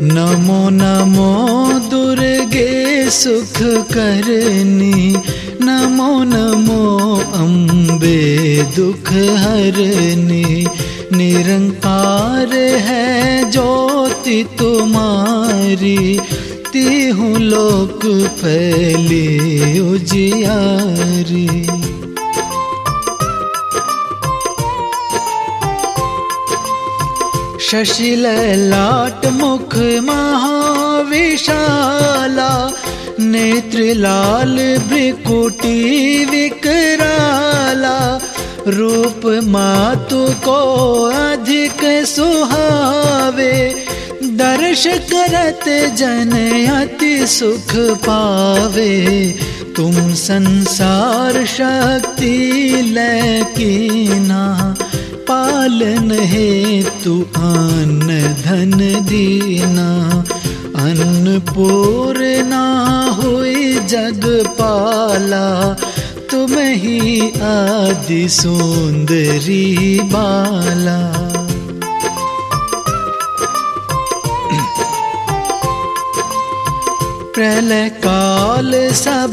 नमो नमो दुर्गे सुख करनी, नमो नमो अम्बे दुख हरनी। निरंकार है ज्योति तुम्हारी, तीहूं लोक फैली उजियारी। शशि ललाट मुख महाविशाला, नेत्र लाल भ्रिकुटी विकराला। रूप मातु को अधिक सुहावे, दर्श करत जन अति सुख पावे। तुम संसार शक्ति लकीना, पालन हेतु अन्न धन दीना। अन्नपूर्णा हुई जगपाला, तुम ही आदि सुंदरी बाला। प्रलय काल सब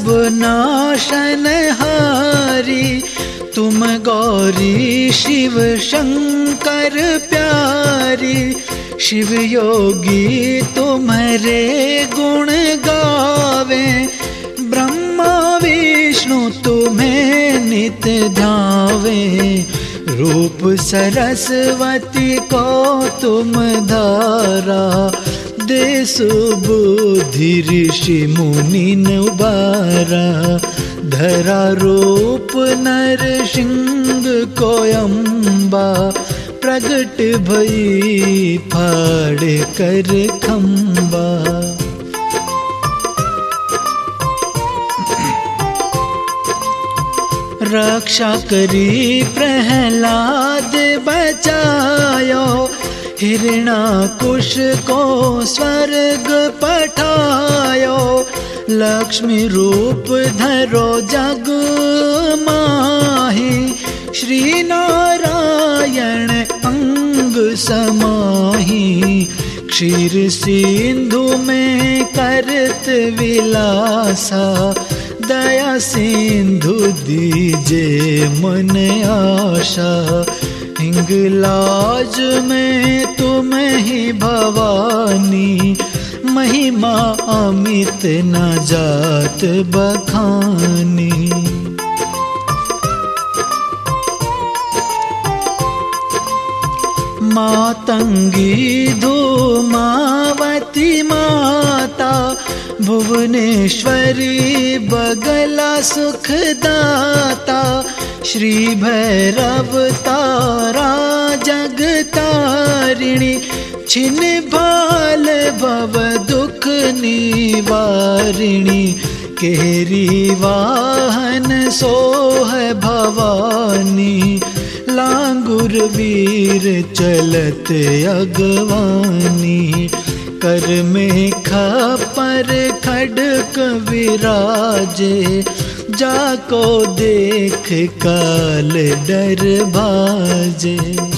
नाशनहारी, तुम गौरी शिव शंकर प्यारी। शिव योगी तुम्हारे गुण गावे, ब्रह्मा विष्णु तुम्हें नित ध्यावे। रूप सरस्वती को तुम धारा, दे सुबुद्धि ऋषि मुनि उबारा। धरा रूप नरसिंह को अम्बा, प्रगट भई फाड़ कर खंबा। रक्षा करी प्रहलाद बचायो, हिरणाकुश को स्वर्ग पठायो। लक्ष्मी रूप धरो जग माही, श्री नारायण अंग समाही। क्षीर सिंधु में करत विलासा, दया सिंधु दीजे मन आशा। हिंगलाज में तुम ही भवानी, महिमा अमित न जात बखानी। मातंगी धूमावती माता, भुवनेश्वरी बगला सुखदाता। श्री भैरव तारा जगतारिणी, छिन भाल भव दुख निवारिणी। केहरी वाहन सोह भवानी, लांगुर वीर चलत अगवानी। कर में खपर खड्ग विराजे, जाको देख काल डर भाजे।